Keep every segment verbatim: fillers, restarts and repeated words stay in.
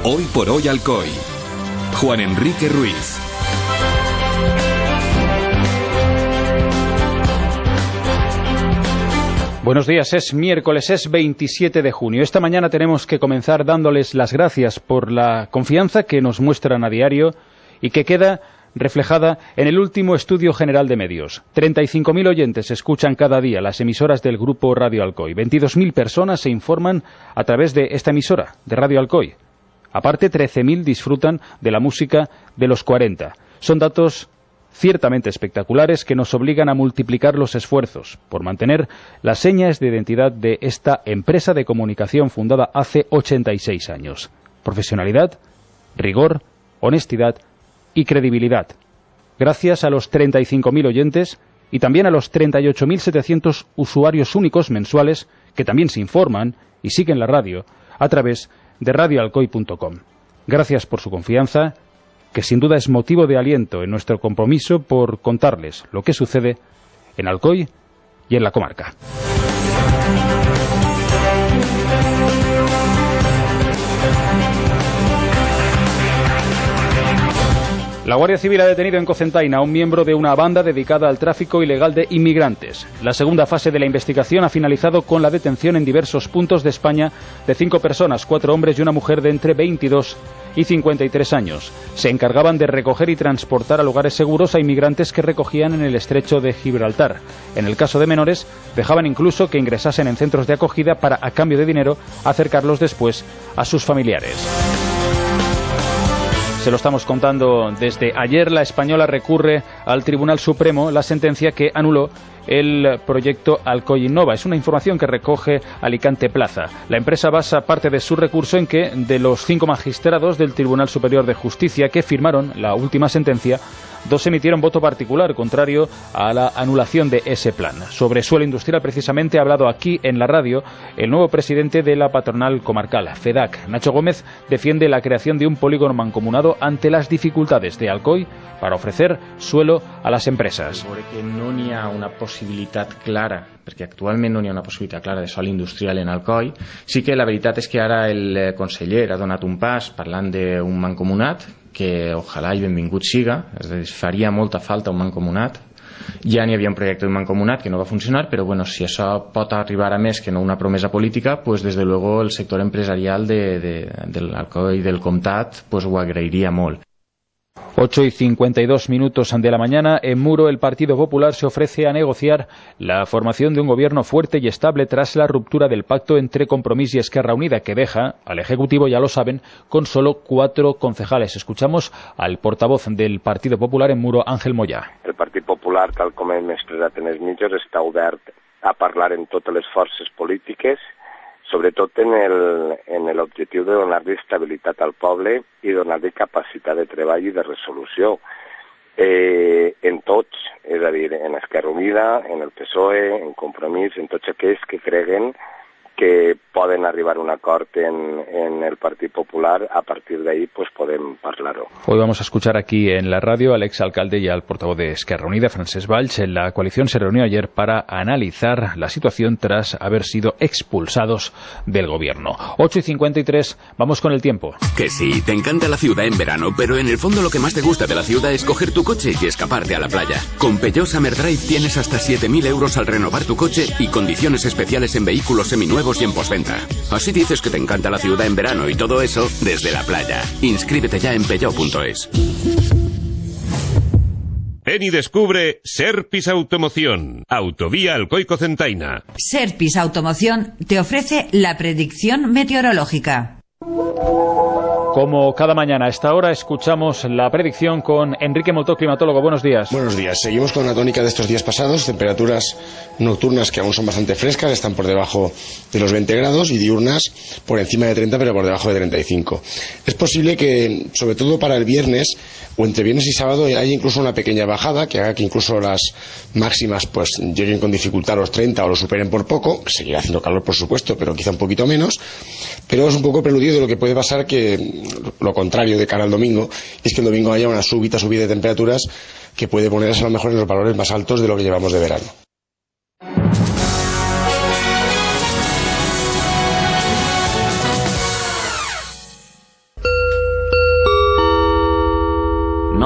Hoy por hoy Alcoy. Juan Enrique Ruiz. Buenos días, es miércoles, es veintisiete de junio. Esta mañana tenemos que comenzar dándoles las gracias por la confianza que nos muestran a diario y que queda reflejada en el último estudio general de medios. treinta y cinco mil oyentes escuchan cada día las emisoras del grupo Radio Alcoy. veintidós mil personas se informan a través de esta emisora, de Radio Alcoy. Aparte, trece mil disfrutan de la música de los cuarenta. Son datos ciertamente espectaculares que nos obligan a multiplicar los esfuerzos por mantener las señas de identidad de esta empresa de comunicación fundada hace ochenta y seis años. Profesionalidad, rigor, honestidad y credibilidad. Gracias a los treinta y cinco mil oyentes y también a los treinta y ocho mil setecientos usuarios únicos mensuales que también se informan y siguen la radio a través de radio alcoy punto com. Gracias por su confianza, que sin duda es motivo de aliento en nuestro compromiso por contarles lo que sucede en Alcoy y en la comarca. La Guardia Civil ha detenido en Cocentaina a un miembro de una banda dedicada al tráfico ilegal de inmigrantes. La segunda fase de la investigación ha finalizado con la detención en diversos puntos de España de cinco personas, cuatro hombres y una mujer de entre veintidós y cincuenta y tres años. Se encargaban de recoger y transportar a lugares seguros a inmigrantes que recogían en el estrecho de Gibraltar. En el caso de menores, dejaban incluso que ingresasen en centros de acogida para, a cambio de dinero, acercarlos después a sus familiares. Se lo estamos contando desde ayer. La española recurre al Tribunal Supremo la sentencia que anuló el proyecto Alcoy Innova. Es una información que recoge Alicante Plaza. La empresa basa parte de su recurso en que, de los cinco magistrados del Tribunal Superior de Justicia que firmaron la última sentencia, dos emitieron voto particular contrario a la anulación de ese plan. Sobre suelo industrial, precisamente, ha hablado aquí en la radio el nuevo presidente de la patronal comarcal, FEDAC. Nacho Gómez defiende la creación de un polígono mancomunado ante las dificultades de Alcoy para ofrecer suelo a les empreses. Que no n'hi ha una possibilitat clara, perquè actualment no n'hi ha una possibilitat clara de sòl industrial en Alcoy. Sí que la veritat és que ara el conseller ha donat un pas parlant d'un mancomunat, que ojalà i benvingut siga, és a dir, faria molta falta un mancomunat. Ja n'hi havia un projecte d'un mancomunat que no va funcionar, però bueno, si això pot arribar a més que no una promesa política, pues desde luego el sector empresarial de, de, de l'Alcoy i del Comtat pues ho agrairia molt. ocho y cincuenta y dos minutos de la mañana. En Muro, el Partido Popular se ofrece a negociar la formación de un gobierno fuerte y estable tras la ruptura del pacto entre Compromís y Esquerra Unida, que deja al Ejecutivo, ya lo saben, con solo cuatro concejales. Escuchamos al portavoz del Partido Popular en Muro, Ángel Moyà. El Partit Popular, tal com hem expressat en els mitjans, està obert a parlar en totes les forces polítiques, sobretot en el, en l'objectiu de donar-li estabilitat al poble i donar-li capacitat de treball i de resolució. Eh, en tots, és a dir, en Esquerra Unida, en el P S O E, en Compromís, en tots aquells que creguen que poden arribar a un acord en, en el Partit Popular, a partir de ahí pues podem parlar-ho. Hoy vamos a escuchar aquí en la radio al exalcalde y al portavoz de Esquerra Unida, Francesc Valls. La coalición se reunió ayer para analizar la situación tras haber sido expulsados del gobierno. ocho y cincuenta y tres, vamos con el tiempo. Que sí, te encanta la ciudad en verano, pero en el fondo lo que más te gusta de la ciudad es coger tu coche y escaparte a la playa. Con Peugeot Summer Drive tienes hasta siete mil euros al renovar tu coche y condiciones especiales en vehículos seminuevos y en postventa. Así dices que te encanta la ciudad en verano y todo eso desde la playa. Inscríbete ya en peugeot punto es. Ven y descubre Serpis Automoción, Autovía Alcoy Cocentaina. Serpis Automoción te ofrece la predicción meteorológica. Como cada mañana a esta hora escuchamos la predicción con Enrique Moltó, climatólogo. Buenos días. Buenos días. Seguimos con la tónica de estos días pasados. Temperaturas nocturnas que aún son bastante frescas, están por debajo de los veinte grados, y diurnas por encima de treinta, pero por debajo de treinta y cinco. Es posible que, sobre todo para el viernes, o entre viernes y sábado, haya incluso una pequeña bajada que haga que incluso las máximas pues lleguen con dificultad a los treinta o lo superen por poco. Seguirá haciendo calor, por supuesto, pero quizá un poquito menos. Pero es un poco preludio de lo que puede pasar, que lo contrario de cara al domingo, es que el domingo haya una súbita subida de temperaturas que puede ponerse a lo mejor en los valores más altos de lo que llevamos de verano.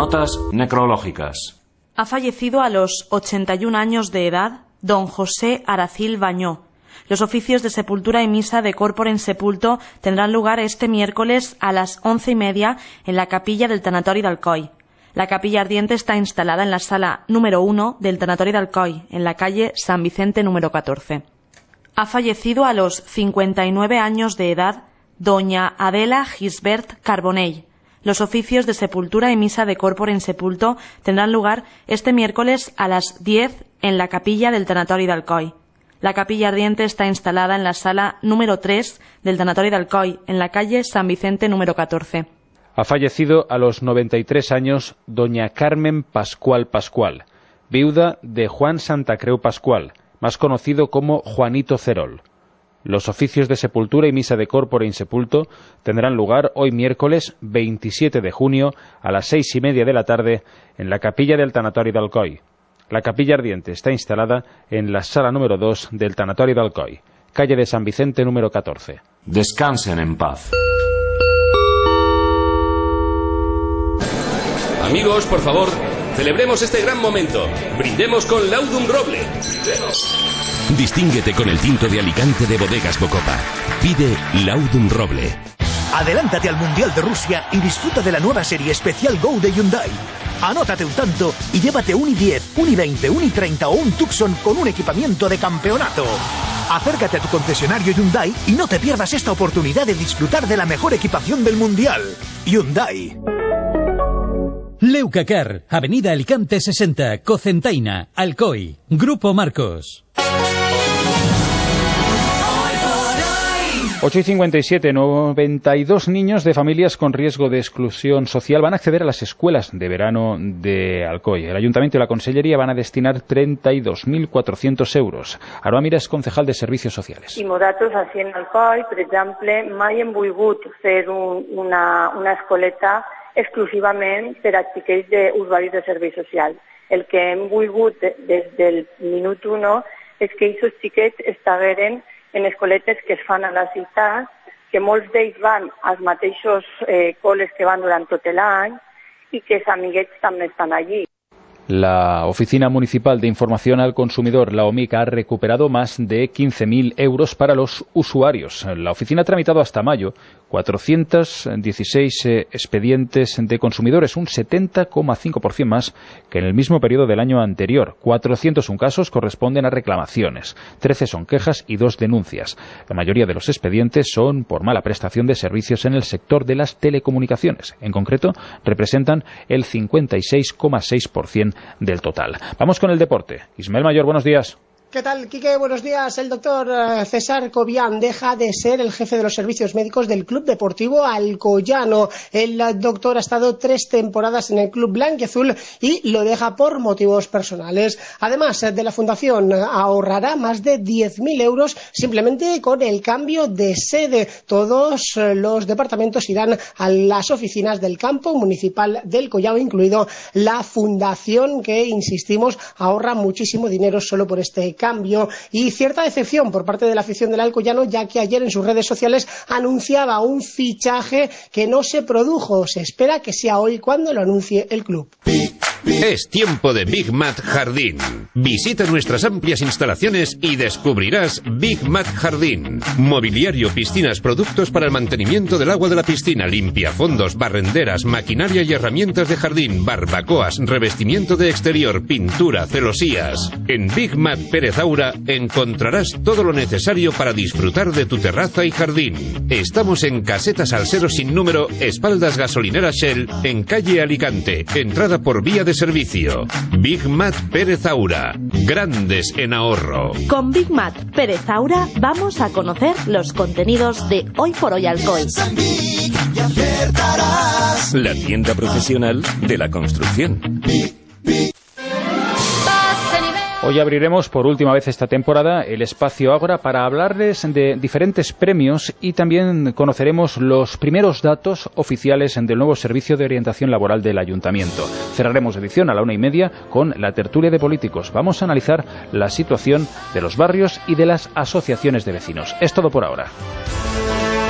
Notas necrológicas. Ha fallecido a los ochenta y un años de edad don José Aracil Bañó. Los oficios de sepultura y misa de corpore en sepulto tendrán lugar este miércoles a las once y media en la capilla del Tanatori d'Alcoi. La capilla ardiente está instalada en la sala número uno del Tanatori d'Alcoi, en la calle San Vicente número catorce. Ha fallecido a los cincuenta y nueve años de edad doña Adela Gisbert Carbonell. Los oficios de sepultura y misa de corpore en sepulto tendrán lugar este miércoles a las diez en la capilla del Tanatori d'Alcoi. La capilla ardiente está instalada en la sala número tres del Tanatori d'Alcoi, en la calle San Vicente número catorce. Ha fallecido a los noventa y tres años doña Carmen Pascual Pascual, viuda de Juan Santacreu Pascual, más conocido como Juanito Cerol. Los oficios de sepultura y misa de corpore in sepulto tendrán lugar hoy miércoles veintisiete de junio a las seis y media de la tarde en la capilla del Tanatori d'Alcoi. La capilla ardiente está instalada en la sala número dos del Tanatori d'Alcoi, calle de San Vicente número catorce. Descansen en paz. Amigos, por favor, celebremos este gran momento. Brindemos con Laudum Roble. Distínguete con el tinto de Alicante de Bodegas Bocopa. Pide Laudum Roble. Adelántate al Mundial de Rusia y disfruta de la nueva serie especial Go de Hyundai. Anótate un tanto y llévate un i diez, un i veinte, un i treinta o un Tucson con un equipamiento de campeonato. Acércate a tu concesionario Hyundai y no te pierdas esta oportunidad de disfrutar de la mejor equipación del Mundial. Hyundai. Leucacar, Avenida Alicante sesenta, Cocentaina, Alcoy, Grupo Marcos. ocho y cincuenta y siete, noventa y dos niños de familias con riesgo de exclusión social van a acceder a las escuelas de verano de Alcoy. El Ayuntamiento y la Consellería van a destinar trenta y dos mil cuatrocientos euros. Aroa Mira és concejal de Servicios Sociales. I nosaltres, així en Alcoy, per exemple, mai hem volgut fer un, una, una escoleta exclusivament per a xiquets d'usuaris de serveis socials. El que hem volgut des del minut uno és que aquests xiquets estagueren en escoletes que es fan a la ciutat, que molts d'ells van als mateixos eh, col·les que van durant tot l'any i que els amiguets també estan allí. La Oficina Municipal de Información al Consumidor, la OMIC, ha recuperado más de quince mil euros para los usuarios. La oficina ha tramitado hasta mayo cuatrocientos dieciséis eh, expedientes de consumidores, un setenta coma cinco por ciento más que en el mismo periodo del año anterior. cuatrocientos uno casos corresponden a reclamaciones, trece son quejas y dos denuncias. La mayoría de los expedientes son por mala prestación de servicios en el sector de las telecomunicaciones. En concreto, representan el cincuenta y seis coma seis por ciento del total. Vamos con el deporte. Ismael Mayor, buenos días. ¿Qué tal, Quique? Buenos días. El doctor César Cobian deja de ser el jefe de los servicios médicos del Club Deportivo Alcoyano. El doctor ha estado tres temporadas en el Club Blanquiazul y lo deja por motivos personales. Además de la fundación, ahorrará más de diez mil euros simplemente con el cambio de sede. Todos los departamentos irán a las oficinas del campo municipal del Collao, incluido la fundación que, insistimos, ahorra muchísimo dinero solo por este cambio, y cierta decepción por parte de la afición del Alcoyano, ya que ayer en sus redes sociales anunciaba un fichaje que no se produjo. Se espera que sea hoy cuando lo anuncie el club. Es tiempo de Big Mat Jardín. Visita nuestras amplias instalaciones y descubrirás Big Mat Jardín. Mobiliario, piscinas, productos para el mantenimiento del agua de la piscina, limpiafondos, barrenderas, maquinaria y herramientas de jardín, barbacoas, revestimiento de exterior, pintura, celosías. En Big Mat Pérez Aura encontrarás todo lo necesario para disfrutar de tu terraza y jardín. Estamos en Caseta Salsero sin número, espaldas gasolinera Shell, en calle Alicante, entrada por vía de servicio. Big Mat Pérez Aura, grandes en ahorro. Con Big Mat Pérez Aura vamos a conocer los contenidos de Hoy por Hoy Alcoy. La tienda profesional de la construcción. Hoy abriremos por última vez esta temporada el espacio Ágora para hablarles de diferentes premios y también conoceremos los primeros datos oficiales del nuevo servicio de orientación laboral del Ayuntamiento. Cerraremos edición a la una y media con la tertulia de políticos. Vamos a analizar la situación de los barrios y de las asociaciones de vecinos. Es todo por ahora.